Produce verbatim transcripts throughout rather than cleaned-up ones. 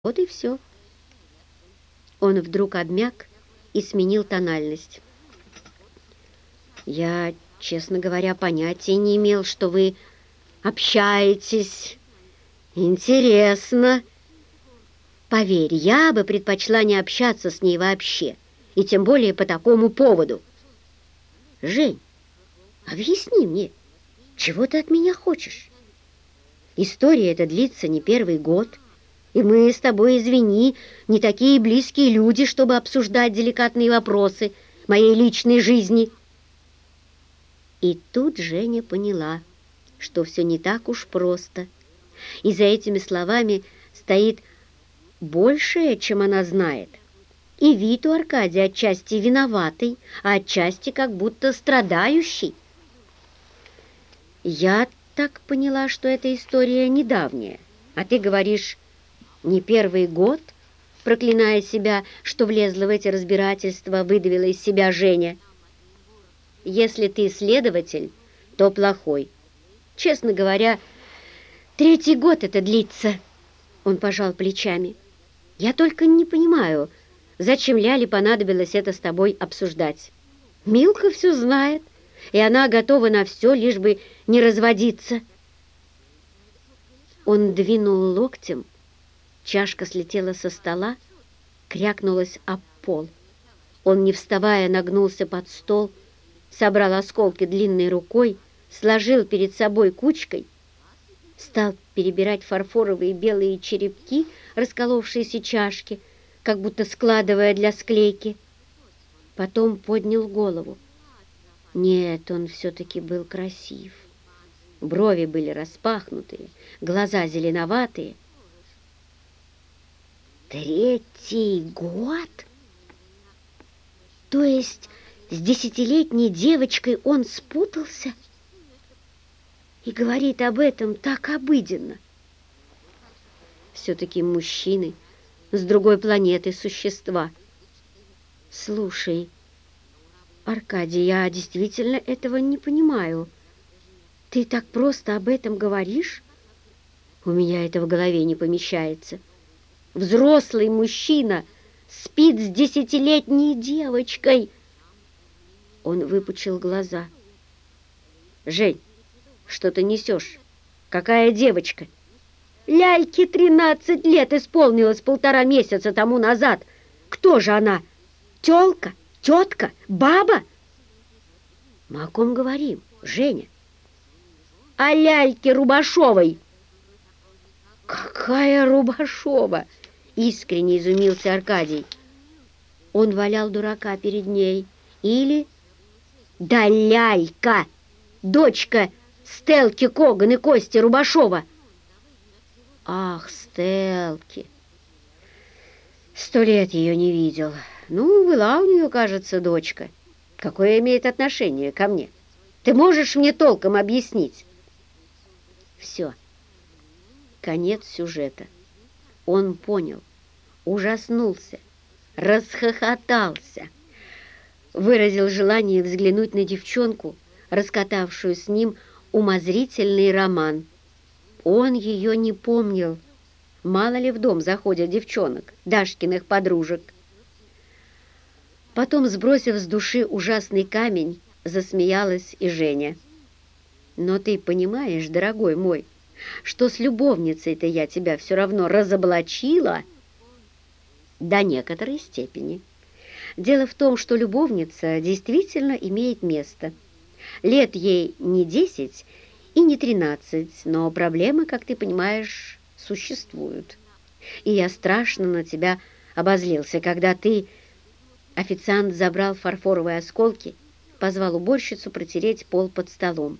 Вот и все. Он вдруг обмяк и сменил тональность. Я, честно говоря, понятия не имел, что вы общаетесь. Интересно. Поверь, я бы предпочла не общаться с ней вообще, и тем более по такому поводу. Жень, объясни мне, чего ты от меня хочешь? История эта длится не первый год, и мы с тобой, извини, не такие близкие люди, чтобы обсуждать деликатные вопросы моей личной жизни. И тут Женя поняла, что все не так уж просто, и за этими словами стоит большее, чем она знает. И вид у Аркадия отчасти виноватый, а отчасти как будто страдающий. Я так поняла, что эта история недавняя, а ты говоришь, не первый год, проклиная себя, что влезла в эти разбирательства, выдавила из себя Женя. Если ты следователь, то плохой. Честно говоря, третий год это длится. Он пожал плечами. Я только не понимаю, зачем Ляле понадобилось это с тобой обсуждать. Милка все знает, и она готова на все, лишь бы не разводиться. Он двинул локтем. Чашка слетела со стола, крякнулась об пол. Он, не вставая, нагнулся под стол, собрал осколки длинной рукой, сложил перед собой кучкой, стал перебирать фарфоровые белые черепки, расколовшиеся чашки, как будто складывая для склейки. Потом поднял голову. Нет, он все-таки был красив. Брови были распахнутые, глаза зеленоватые. Третий год? То есть с десятилетней девочкой он спутался? И говорит об этом так обыденно. Все-таки мужчины с другой планеты существа. Слушай, Аркадий, я действительно этого не понимаю. Ты так просто об этом говоришь? У меня это в голове не помещается. Взрослый мужчина спит с десятилетней девочкой. Он выпучил глаза. Жень, что ты несешь? Какая девочка? Ляльке тринадцать лет исполнилось полтора месяца тому назад. Кто же она? Тёлка? Тетка? Баба? Мы о ком говорим, Женя? О Ляльке Рубашовой. Какая Рубашова? Искренне изумился Аркадий. Он валял дурака перед ней. Или... Да Лялька! Дочка Стелки Коган и Кости Рубашова. Ах, Стелки! Сто лет ее не видел. Ну, была у нее, кажется, дочка. Какое имеет отношение ко мне? Ты можешь мне толком объяснить? Все. Конец сюжета. Он понял, ужаснулся, расхохотался, выразил желание взглянуть на девчонку, раскатавшую с ним умозрительный роман. Он ее не помнил. Мало ли в дом заходят девчонок, Дашкиных подружек. Потом, сбросив с души ужасный камень, засмеялась и Женя. Но ты понимаешь, дорогой мой, что с любовницей-то я тебя все равно разоблачила до некоторой степени. Дело в том, что любовница действительно имеет место. Лет ей не десять и не тринадцать, но проблемы, как ты понимаешь, существуют. И я страшно на тебя обозлился, когда ты... Официант забрал фарфоровые осколки, позвал уборщицу протереть пол под столом.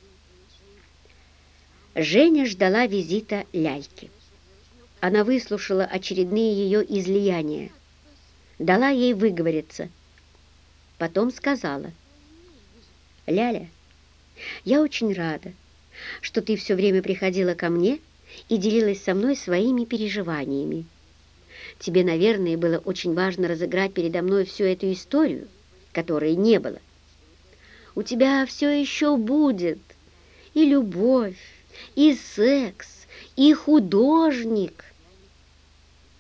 Женя ждала визита Ляльки. Она выслушала очередные ее излияния, дала ей выговориться. Потом сказала: «Ляля, я очень рада, что ты все время приходила ко мне и делилась со мной своими переживаниями. Тебе, наверное, было очень важно разыграть передо мной всю эту историю, которой не было. У тебя все еще будет и любовь, и секс, и художник».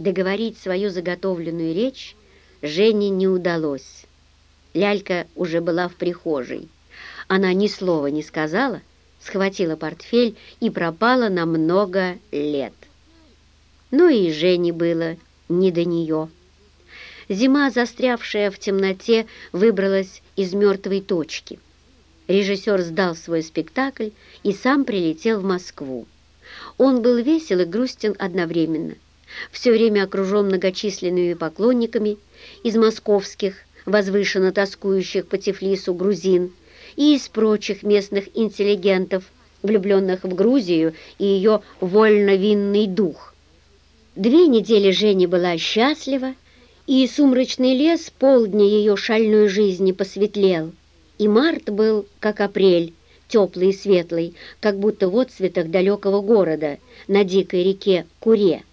Договорить свою заготовленную речь Жене не удалось. Лялька уже была в прихожей. Она ни слова не сказала, схватила портфель и пропала на много лет. Ну и Жене было не до нее. Зима, застрявшая в темноте, выбралась из мертвой точки. Режиссер сдал свой спектакль и сам прилетел в Москву. Он был весел и грустен одновременно, все время окружен многочисленными поклонниками из московских, возвышенно тоскующих по Тифлису грузин, и из прочих местных интеллигентов, влюбленных в Грузию и ее вольно-винный дух. Две недели Женя была счастлива, и сумрачный лес полдня ее шальной жизни посветлел, и март был, как апрель, теплый и светлый, как будто в отцветах далекого города на дикой реке Куре.